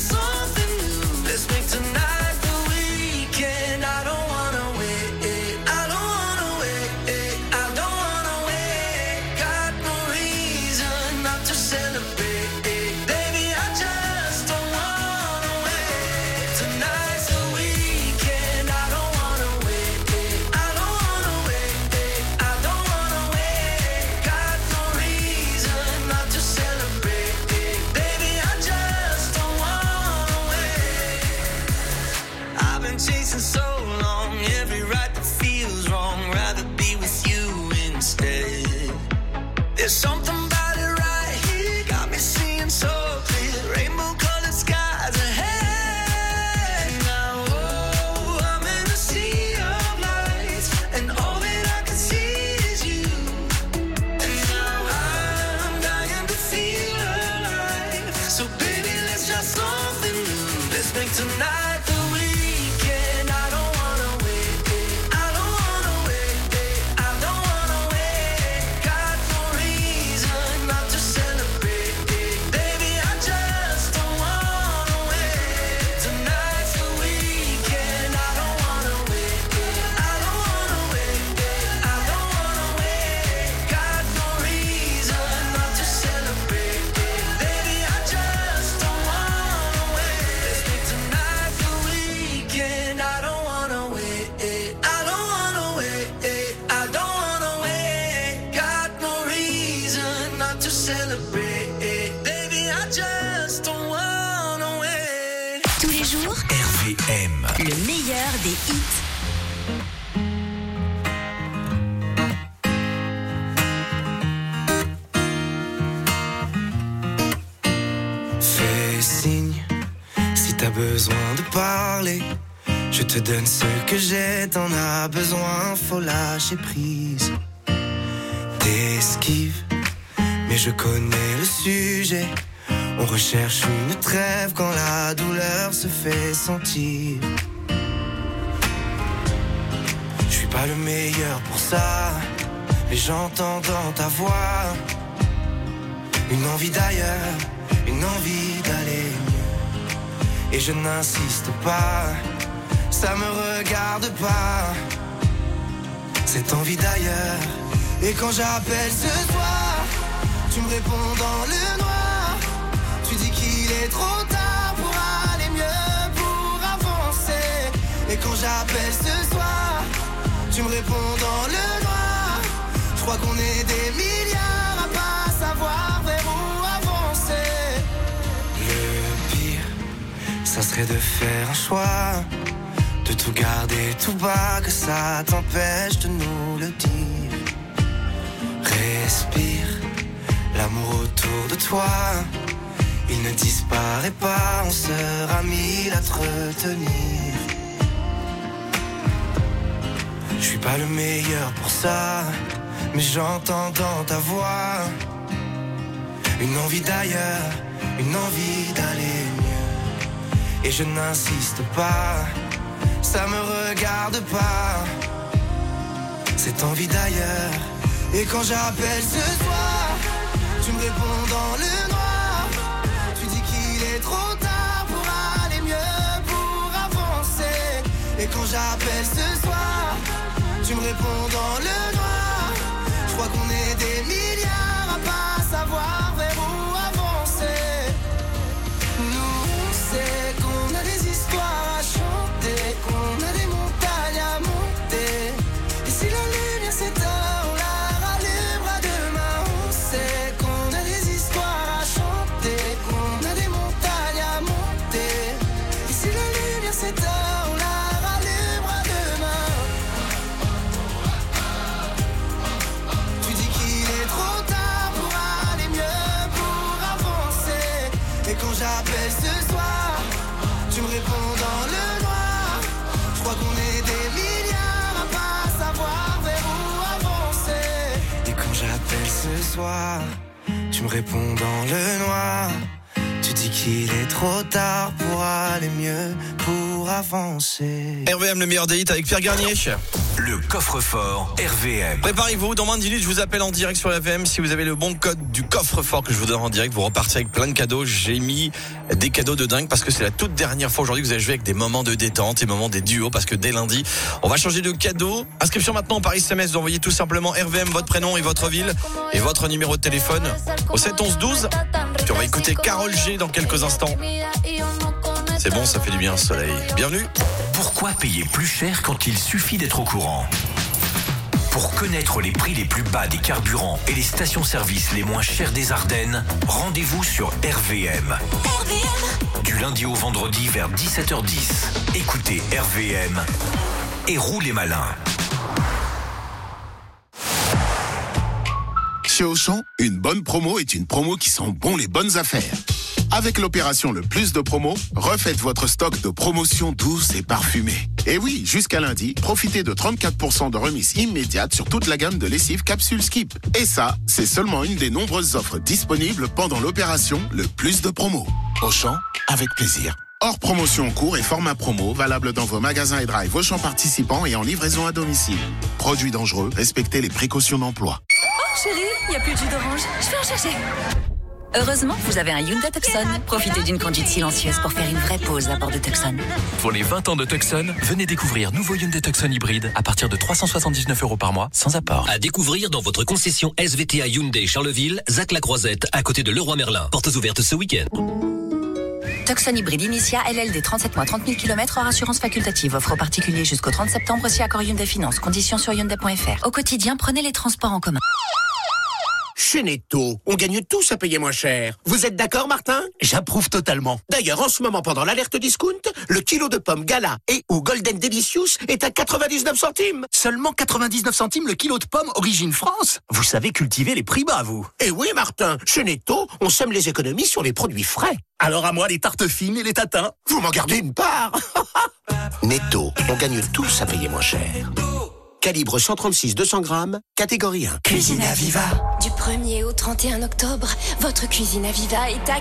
something new. Let's make tonight the weekend. I don't wanna wait. I don't wanna wait. I don't wanna wait. Got no reason not to celebrate. Baby, I just don't wanna wait. Tonight's the weekend. I don't wanna wait. I don't wanna wait. I don't wanna wait. Got no reason not to celebrate. Baby, I just don't wanna wait. I've been chasing so long, every right that feels wrong. Rather be with you instead. There's something about it right here, got me seeing so clear. Rainbow colored skies ahead. Now, oh, I'm in a sea of lights, and all that I can see is you. And now I'm dying to feel alive. So baby, let's try something new. Let's make tonight the weekend. I don't wanna wait. I don't wanna wait. I don't wanna wait. Got no reason not to celebrate. Baby, I just don't wanna wait. Tonight's the weekend. I don't wanna wait. I don't wanna wait. I don't wanna wait. Got no reason not to celebrate. Baby, I just don't wanna wait. Let's make tonight the weekend. I don't wanna wait. I don't wanna wait. I don't wanna wait. Got no reason not to celebrate. Baby, I just don't wanna wait. Tous les jours, RVM. le meilleur des hits. Fais signe si t'as besoin de parler. Je te donne ce que j'ai, t'en as besoin, faut lâcher prise. T'esquives, mais je connais le sujet. On recherche une trêve quand la douleur se fait sentir. Je suis pas le meilleur pour ça, mais j'entends dans ta voix une envie d'ailleurs, une envie d'aller mieux. Et je n'insiste pas, ça me regarde pas, cette envie d'ailleurs. Et quand j'appelle ce soir, tu me réponds dans le noir. Tu dis qu'il est trop tard pour aller mieux, pour avancer. Et quand j'appelle ce soir, tu me réponds dans le noir. Je crois qu'on est des milliards à pas savoir vers où avancer. Le pire, ça serait de faire un choix, de tout garder tout bas, que ça t'empêche de nous le dire. Respire, l'amour autour de toi, il ne disparaît pas, on sera mille à te retenir. Je suis pas le meilleur pour ça, mais j'entends dans ta voix une envie d'ailleurs, une envie d'aller mieux. Et je n'insiste pas, ça me regarde pas, cette envie d'ailleurs. Et quand j'appelle ce soir, tu me réponds dans le noir. Tu dis qu'il est trop tard pour aller mieux, pour avancer. Et quand j'appelle ce soir, tu me réponds dans le noir. Je crois qu'on est des milliards à pas savoir vers où avancer. Nous, on sait qu'on a des histoires à chanter, qu'on a des montagnes à monter. Et si la lumière s'éteint, on la rallumera demain. On sait qu'on a des histoires à chanter, qu'on a des montagnes à monter. Et si la lumière s'éteint, on la rallumera demain. Tu dis qu'il est trop tard pour aller mieux, pour avancer. Et quand j'appelle ce soir, tu me réponds dans le noir. Je crois qu'on est des milliards à pas savoir vers où avancer. Et quand j'appelle ce soir, tu me réponds dans le noir. Tu tu dis qu'il est trop tard pour aller mieux, pour avancer. RVM, le meilleur des hits avec Pierre Garnier. Le coffre-fort RVM. Préparez-vous, dans moins de 10 minutes, je vous appelle en direct sur RVM. Si vous avez le bon code du coffre-fort que je vous donne en direct, vous repartez avec plein de cadeaux. J'ai mis des cadeaux de dingue parce que c'est la toute dernière fois aujourd'hui que vous allez jouer avec des moments de détente et moments des duos, parce que dès lundi, on va changer de cadeau. Inscription maintenant par SMS, vous envoyez tout simplement RVM, votre prénom et votre ville et votre numéro de téléphone au 7 11 12. Puis on va écouter Carole G dans quelques instants. C'est bon, ça fait du bien, soleil. Bienvenue. Pourquoi payer plus cher quand il suffit d'être au courant ? Pour connaître les prix les plus bas des carburants et les stations-service les moins chères des Ardennes, rendez-vous sur RVM. Du lundi au vendredi vers 17h10. Écoutez RVM et roulez malin. Chez Auchan, une bonne promo est une promo qui sent bon les bonnes affaires. Avec l'opération Le Plus de Promo, refaites votre stock de promotions douces et parfumées. Et oui, jusqu'à lundi, profitez de 34% de remise immédiate sur toute la gamme de lessive Capsule Skip. Et ça, c'est seulement une des nombreuses offres disponibles pendant l'opération Le Plus de Promo. Auchan, avec plaisir. Hors promotion en cours et format promo, valable dans vos magasins et drive Auchan participants et en livraison à domicile. Produits dangereux, respectez les précautions d'emploi. Oh chérie, il n'y a plus de jus d'orange. Je vais en chercher. Heureusement, vous avez un Hyundai Tucson. Profitez d'une conduite silencieuse pour faire une vraie pause à bord de Tucson. Pour les 20 ans de Tucson, venez découvrir nouveau Hyundai Tucson hybride à partir de 379 € par mois, sans apport. À découvrir dans votre concession SVTA Hyundai Charleville, Zac-la-Croisette, à côté de Leroy Merlin. Portes ouvertes ce week-end. Tucson hybride Initia, LLD 37 mois, 30 000 km hors assurance facultative. Offre aux particuliers jusqu'au 30 septembre si accord Hyundai Finance. Conditions sur Hyundai.fr. Au quotidien, prenez les transports en commun. Chez Netto, on gagne tous à payer moins cher. Vous êtes d'accord, Martin ? J'approuve totalement. D'ailleurs, en ce moment, pendant l'alerte discount, le kilo de pommes Gala et ou Golden Delicious est à 99 centimes. Seulement 99 centimes le kilo de pommes Origine France. Vous savez cultiver les prix bas, vous. Eh oui, Martin. Chez Netto, on sème les économies sur les produits frais. Alors à moi, les tartes fines et les tatins. Vous m'en gardez une part. Netto, on gagne tous à payer moins cher. Calibre 136 200 grammes, catégorie 1. Cuisine Aviva. Du 1er au 31 octobre, votre Cuisine Aviva est à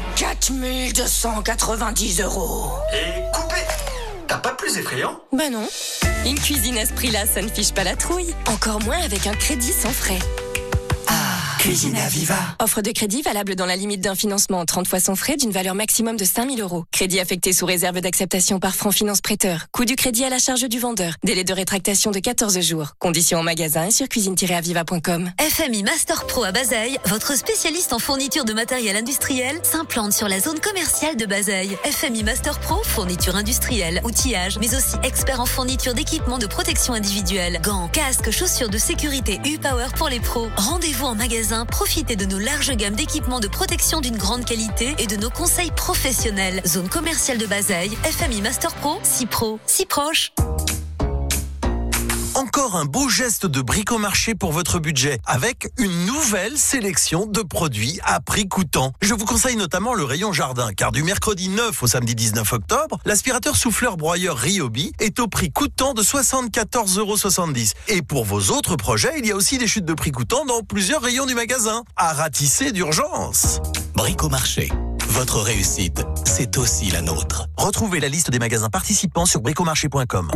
4290 €. Et coupé. T'as pas plus effrayant ? Ben non. Une cuisine à ce prix-là, ça ne fiche pas la trouille. Encore moins avec un crédit sans frais. Cuisine Aviva. Offre de crédit valable dans la limite d'un financement 30 fois sans frais d'une valeur maximum de 5 000 €. Crédit affecté sous réserve d'acceptation par Franc Finance Prêteur. Coût du crédit à la charge du vendeur. Délai de rétractation de 14 jours. Conditions en magasin et sur cuisine-aviva.com. FMI Master Pro à Bazeilles, votre spécialiste en fourniture de matériel industriel, s'implante sur la zone commerciale de Bazeilles. FMI Master Pro, fourniture industrielle, outillage, mais aussi expert en fourniture d'équipements de protection individuelle. Gants, casques, chaussures de sécurité U-Power pour les pros. Rendez-vous en magasin. Profitez de nos larges gammes d'équipements de protection d'une grande qualité et de nos conseils professionnels. Zone commerciale de Bazeilles, FMI Master Pro, si pro, si proche. Encore un beau geste de bricomarché pour votre budget, avec une nouvelle sélection de produits à prix coûtant. Je vous conseille notamment le rayon jardin, car du mercredi 9 au samedi 19 octobre, l'aspirateur souffleur broyeur Ryobi est au prix coûtant de 74,70 €. Et pour vos autres projets, il y a aussi des chutes de prix coûtants dans plusieurs rayons du magasin. À ratisser d'urgence. Bricomarché. Votre réussite, c'est aussi la nôtre. Retrouvez la liste des magasins participants sur bricomarché.com.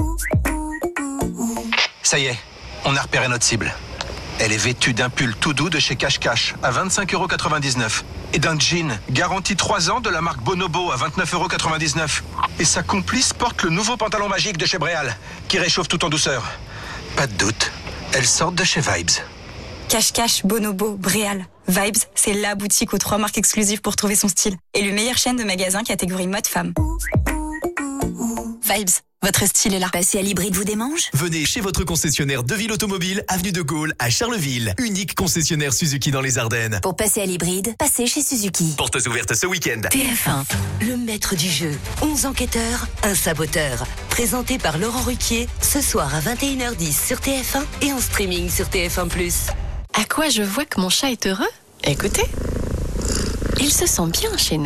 Ça y est, on a repéré notre cible. Elle est vêtue d'un pull tout doux de chez Cash Cash à 25,99 € et d'un jean garanti 3 ans de la marque Bonobo à 29,99 €. Et sa complice porte le nouveau pantalon magique de chez Bréal qui réchauffe tout en douceur. Pas de doute, elles sortent de chez Vibes. Cash Cash, Bonobo, Bréal. Vibes, c'est la boutique aux 3 marques exclusives pour trouver son style. Et le meilleur chaîne de magasins catégorie mode femme. Vibes. Votre style est là. Passer à l'hybride vous démange ? Venez chez votre concessionnaire Deville Automobile, avenue de Gaulle, à Charleville. Unique concessionnaire Suzuki dans les Ardennes. Pour passer à l'hybride, passez chez Suzuki. Portes ouvertes ce week-end. TF1, le maître du jeu. 11 enquêteurs, un saboteur. Présenté par Laurent Ruquier, ce soir à 21h10 sur TF1 et en streaming sur TF1+. À quoi je vois que mon chat est heureux ? Écoutez, il se sent bien chez nous.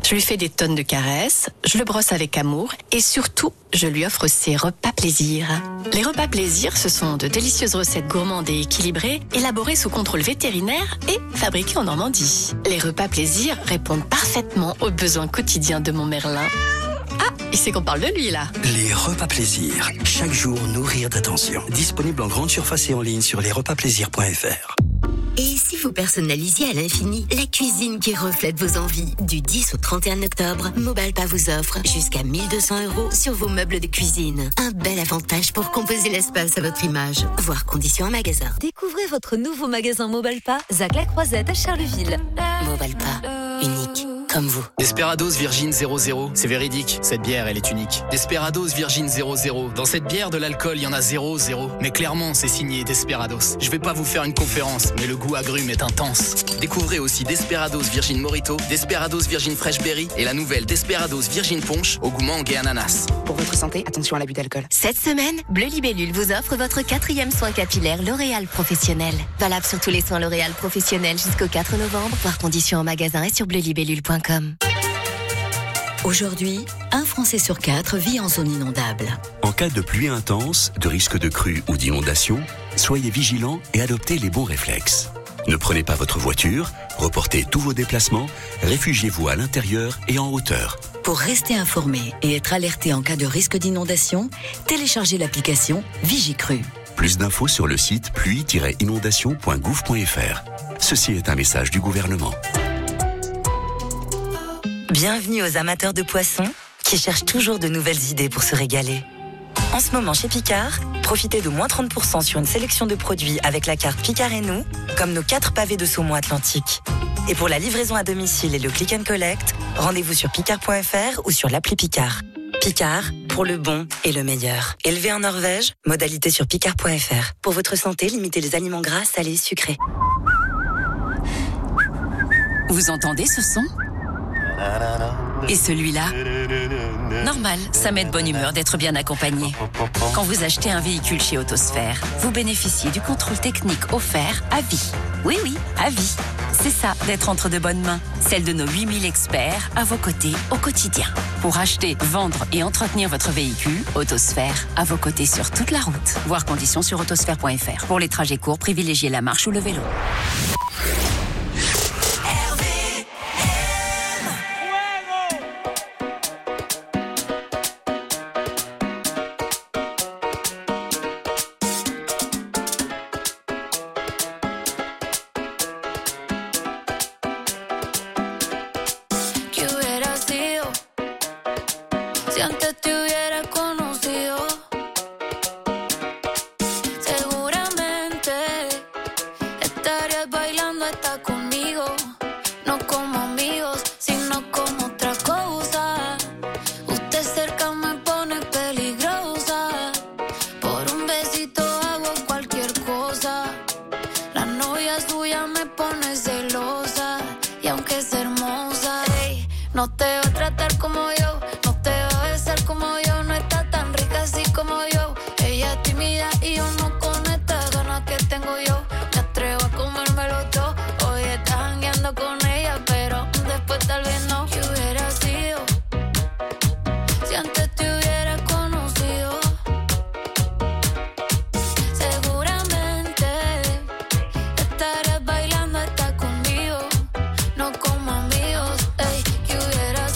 Je lui fais des tonnes de caresses, je le brosse avec amour et surtout, je lui offre ses repas plaisir. Les repas plaisir, ce sont de délicieuses recettes gourmandes et équilibrées, élaborées sous contrôle vétérinaire et fabriquées en Normandie. Les repas plaisir répondent parfaitement aux besoins quotidiens de mon Merlin. Ah, il sait qu'on parle de lui là. Les repas plaisir. Chaque jour, nourrir d'attention. Disponible en grande surface et en ligne sur lesrepasplaisir.fr. Et si vous personnalisiez à l'infini la cuisine qui reflète vos envies? Du 10 au 31 octobre, Mobalpa vous offre jusqu'à 1 200 € sur vos meubles de cuisine. Un bel avantage pour composer l'espace à votre image. Voir conditions en magasin. Découvrez votre nouveau magasin Mobalpa, Zac-la-Croisette à Charleville. Mobalpa, unique comme vous. Desperados Virgin 00, c'est véridique, cette bière elle est unique. Desperados Virgin 00, dans cette bière de l'alcool il y en a 0,0. Mais clairement c'est signé Desperados. Je vais pas vous faire une conférence, mais le goût agrume est intense. Découvrez aussi Desperados Virgin Mojito, Desperados Virgin Fresh Berry et la nouvelle Desperados Virgin Punch au goût mangue et ananas. Pour votre santé, attention à l'abus d'alcool. Cette semaine, Bleu Libellule vous offre votre 4e soin capillaire L'Oréal Professionnel. Valable sur tous les soins L'Oréal Professionnel jusqu'au 4 novembre. Voir conditions en magasin et sur bleulibellule.com. Aujourd'hui, 1 Français sur 4 vit en zone inondable. En cas de pluie intense, de risque de crue ou d'inondation, soyez vigilants et adoptez les bons réflexes. Ne prenez pas votre voiture, reportez tous vos déplacements, réfugiez-vous à l'intérieur et en hauteur. Pour rester informé et être alerté en cas de risque d'inondation, téléchargez l'application Vigicru. Plus d'infos sur le site pluie-inondation.gouv.fr. Ceci est un message du gouvernement. Bienvenue aux amateurs de poissons qui cherchent toujours de nouvelles idées pour se régaler. En ce moment chez Picard, profitez de moins 30% sur une sélection de produits avec la carte Picard et nous, comme nos 4 pavés de saumon atlantique. Et pour la livraison à domicile et le click and collect, rendez-vous sur picard.fr ou sur l'appli Picard. Picard, pour le bon et le meilleur. Élevé en Norvège, modalité sur picard.fr. Pour votre santé, limitez les aliments gras, salés, sucrés. Vous entendez ce son ? Et celui-là ? Normal, ça met de bonne humeur d'être bien accompagné. Quand vous achetez un véhicule chez Autosphère, vous bénéficiez du contrôle technique offert à vie. Oui, à vie. C'est ça, d'être entre de bonnes mains. Celle de nos 8000 experts à vos côtés au quotidien. Pour acheter, vendre et entretenir votre véhicule, Autosphère, à vos côtés sur toute la route. Voir conditions sur autosphère.fr. Pour les trajets courts, privilégiez la marche ou le vélo. Si antes te hubiera conocido, seguramente estarías bailando hasta conmigo. No como amigos, sino como otra cosa. Usted cerca me pone peligrosa. Por un besito hago cualquier cosa. La novia suya me pone celosa. Y aunque es hermosa, hey, no te va a tratar como yo. Como yo, no está tan rica así como yo. Ella es tímida y yo no con estas ganas que tengo yo. Me atrevo a comérmelo todo. Hoy estás jangueando con ella, pero después tal vez no. ¿Qué hubiera sido si antes te hubiera conocido? Seguramente estarías bailando hasta conmigo. No como amigos, ey. ¿Qué hubiera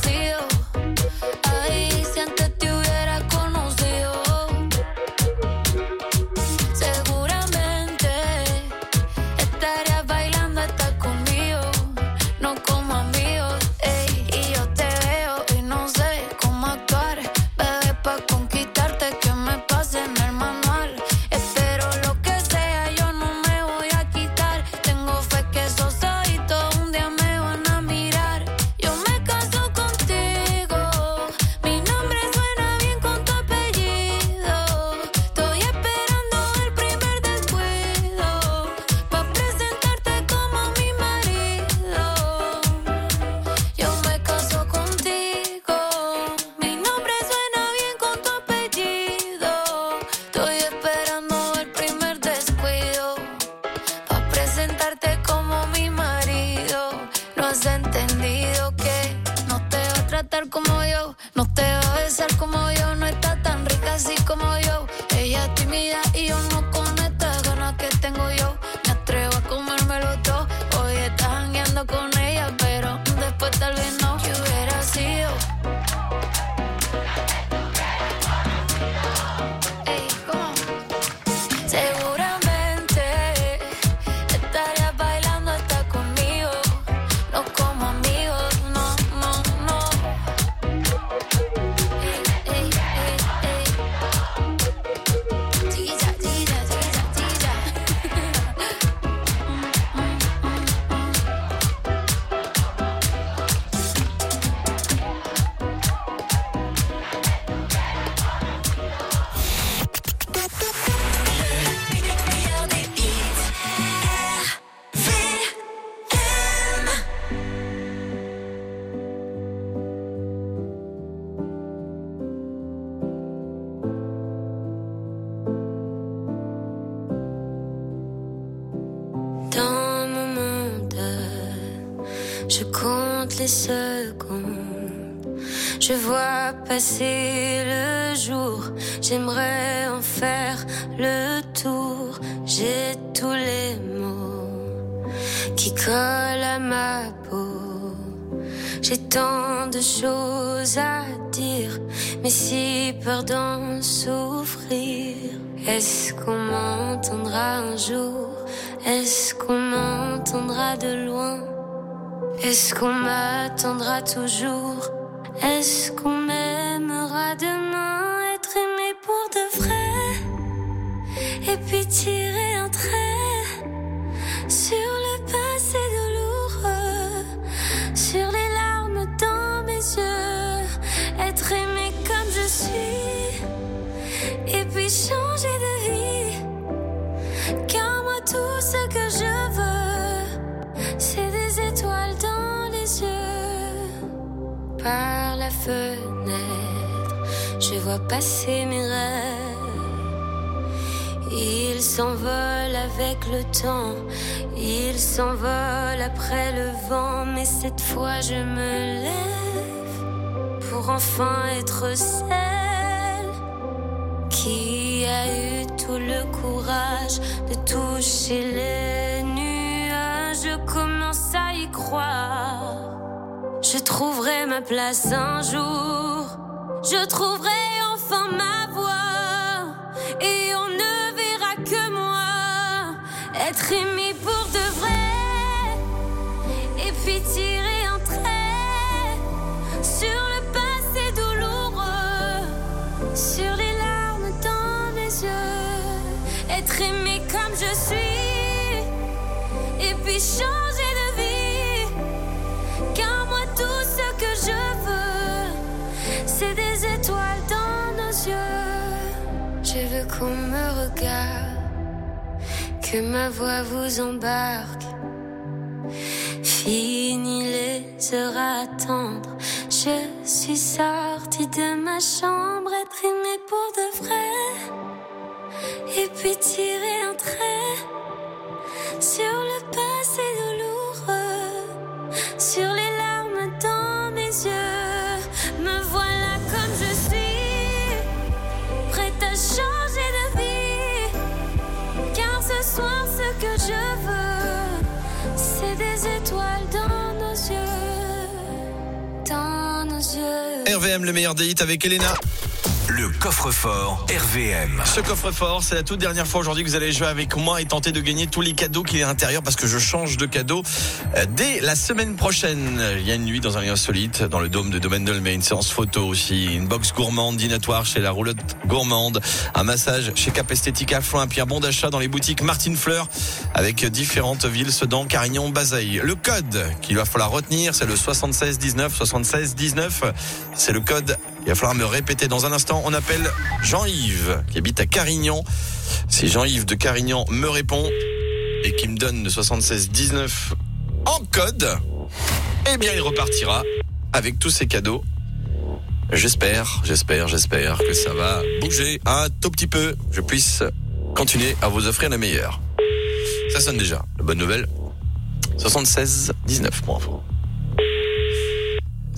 como yo, no te va a besar como yo, no está tan rica así como yo. Ella es tímida y yo no con estas ganas que tengo yo. Me atrevo a comérmelo todo. Hoy estás jangueando con ella, pero después tal vez no. ¿Qué hubiera sido? Ey, ¿cómo? Seguramente estarías bailando hasta conmigo. No como amigos, no, no, no. Ey, ey, ey, ey. Tilla, tilla, tilla, tilla. Dans mon monde, je compte les secondes. Je vois passer le jour. J'aimerais en faire le tour. J'ai tous les mots qui collent à ma peau. J'ai tant de choses à dire, mais si peur d'en souffrir. Est-ce qu'on m'entendra un jour? Est-ce qu'on m'entendra de loin? Est-ce qu'on m'attendra toujours? Est-ce qu'on m'aimera demain? Être aimé pour de vrai, et puis tirer un trait sur le passé douloureux, sur les larmes dans mes yeux. Être aimé comme je suis, et puis changer de vie. Car moi tout ce que je veux, c'est des étoiles dans les yeux. Par la fenêtre, je vois passer mes rêves. Ils s'envolent avec le temps, ils s'envolent après le vent. Mais cette fois je me lève pour enfin être celle qui a eu tout le courage de toucher les nuages. Je commence à y croire. Je trouverai ma place un jour. Je trouverai enfin ma voie. Et on ne verra que moi. Être aimé pour de vrai. Et puis tirer un trait sur le passé douloureux, sur les larmes dans mes yeux. Être aimé comme je suis, et puis changer de vie. Car moi tout ce que je veux, c'est des étoiles dans nos yeux. Je veux qu'on me regarde, que ma voix vous embarque. Fini les heures à attendre, je suis sortie de ma chambre. Être aimée pour de vrai, et puis tirer un trait sur le passé douloureux, sur les larmes dans mes yeux. Me voilà comme je suis, prête à changer de vie. Car ce soir ce que je veux, c'est des étoiles dans nos yeux, dans nos yeux. RVM, le meilleur des hits avec Elena. Le coffre-fort RVM. Ce coffre-fort, c'est la toute dernière fois aujourd'hui que vous allez jouer avec moi et tenter de gagner tous les cadeaux qu'il y a à l'intérieur, parce que je change de cadeau dès la semaine prochaine. Il y a une nuit dans un lieu insolite, dans le dôme de Domaine de Lemay, une séance photo aussi, une box gourmande dînatoire chez la roulotte gourmande, un massage chez Cap Esthétique à Flins, puis un bon d'achat dans les boutiques Martine Fleur avec différentes villes, Sedan, Carignan, Bazeilles. Le code qu'il va falloir retenir, c'est le 7619, 7619. C'est le code. Il va falloir me répéter dans un instant. On appelle Jean-Yves qui habite à Carignan. Si Jean-Yves de Carignan me répond et qui me donne le 7619 en code, eh bien il repartira avec tous ses cadeaux. J'espère que ça va bouger un tout petit peu. Je puisse continuer à vous offrir la meilleure. Ça sonne déjà. La bonne nouvelle, 7619 pour info.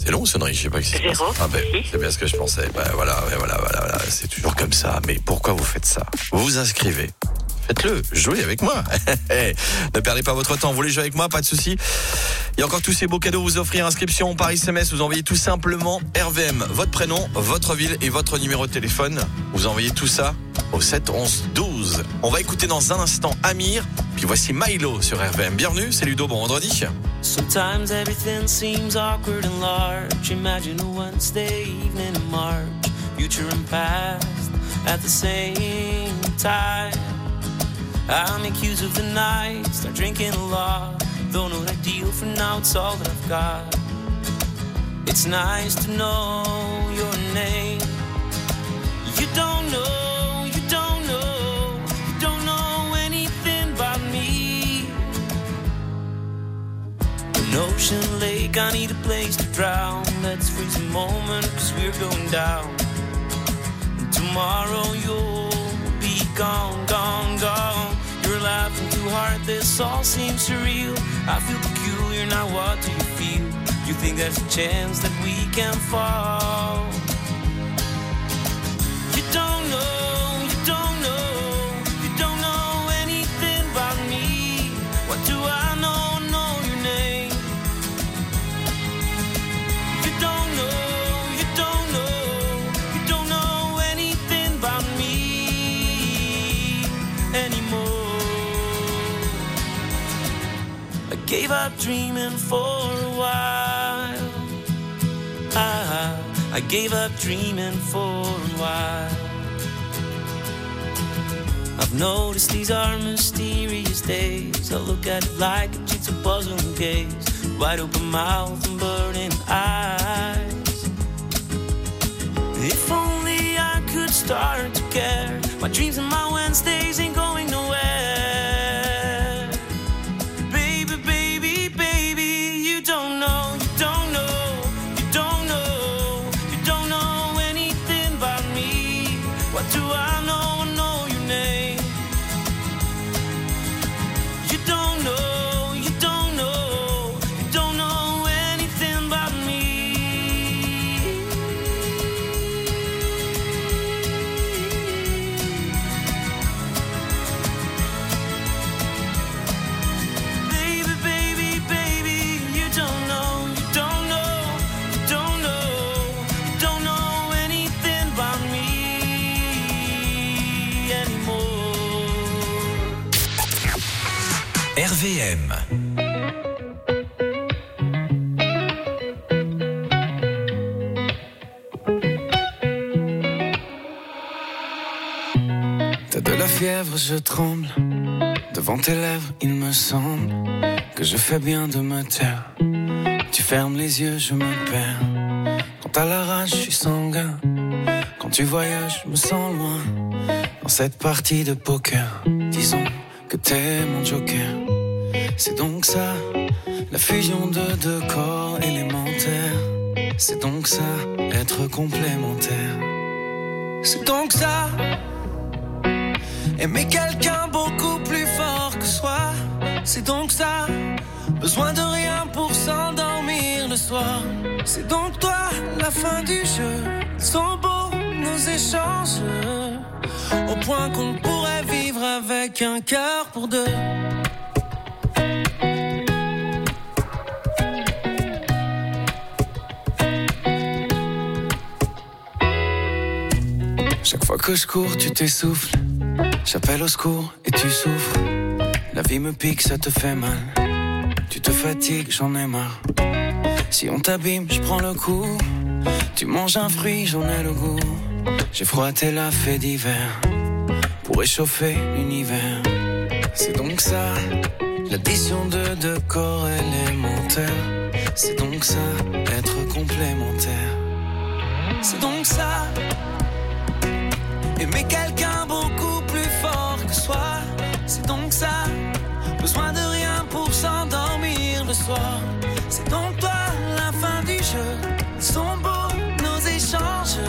C'est long, sonnerie, je sais pas ce qui se passe. Ah ben, c'est bien ce que je pensais. Voilà, c'est toujours comme ça. Mais pourquoi vous faites ça? Vous vous inscrivez. Faites-le, jouez avec moi. Ne perdez pas votre temps, vous voulez jouer avec moi, pas de souci. Il y a encore tous ces beaux cadeaux à vous offrir. Inscription par SMS, vous envoyez tout simplement RVM, votre prénom, votre ville et votre numéro de téléphone. Vous envoyez tout ça au 7 11 12. On va écouter dans un instant Amir, puis voici Milo sur RVM. Bienvenue, c'est Ludo, bon vendredi. Sometimes everything seems awkward and large. Imagine a Wednesday evening in March. Future and past at the same time. I make use of the night, start drinking a lot. Though not ideal for now, it's all that I've got. It's nice to know your name. You don't know, you don't know, you don't know anything about me. An ocean lake, I need a place to drown. Let's freeze a moment, cause we're going down. And tomorrow you'll be gone, gone, gone. You're laughing too hard, this all seems surreal. I feel peculiar, now what do you feel? You think there's a chance that we can fall? You don't know, you don't know, you don't know anything about me. What do I know your name? You don't know, you don't know, you don't know anything about me anymore. I gave up dreaming for a while. I gave up dreaming for a while. I've noticed these are mysterious days. I look at it like a jigsaw puzzle and gaze. Wide open mouth and burning eyes. If only I could start to care. My dreams and my Wednesdays ain't going nowhere. RVM. T'as de la fièvre, je tremble. Devant tes lèvres, il me semble que je fais bien de me taire. Tu fermes les yeux, je me perds. Quand à la rage, je suis sanguin. Quand tu voyages, je me sens loin. Dans cette partie de poker, disons que t'es mon joker. C'est donc ça, la fusion de deux corps élémentaires. C'est donc ça, être complémentaire. C'est donc ça, aimer quelqu'un beaucoup plus fort que soi. C'est donc ça, besoin de rien pour s'endormir le soir. C'est donc toi, la fin du jeu. Ils sont beaux nos échanges, au point qu'on pourrait vivre avec un cœur pour deux. Chaque fois que je cours, tu t'essouffles. J'appelle au secours et tu souffres. La vie me pique, ça te fait mal. Tu te fatigues, j'en ai marre. Si on t'abîme, je prends le coup. Tu manges un fruit, j'en ai le goût. J'ai froissé la fée d'hiver pour réchauffer l'univers. C'est donc ça, l'addition de deux corps élémentaires. C'est donc ça, être complémentaire. C'est donc ça, aimer quelqu'un beaucoup plus fort que soi. C'est donc ça, besoin de rien pour s'endormir le soir. C'est donc toi, la fin du jeu. Ils sont beaux nos échanges,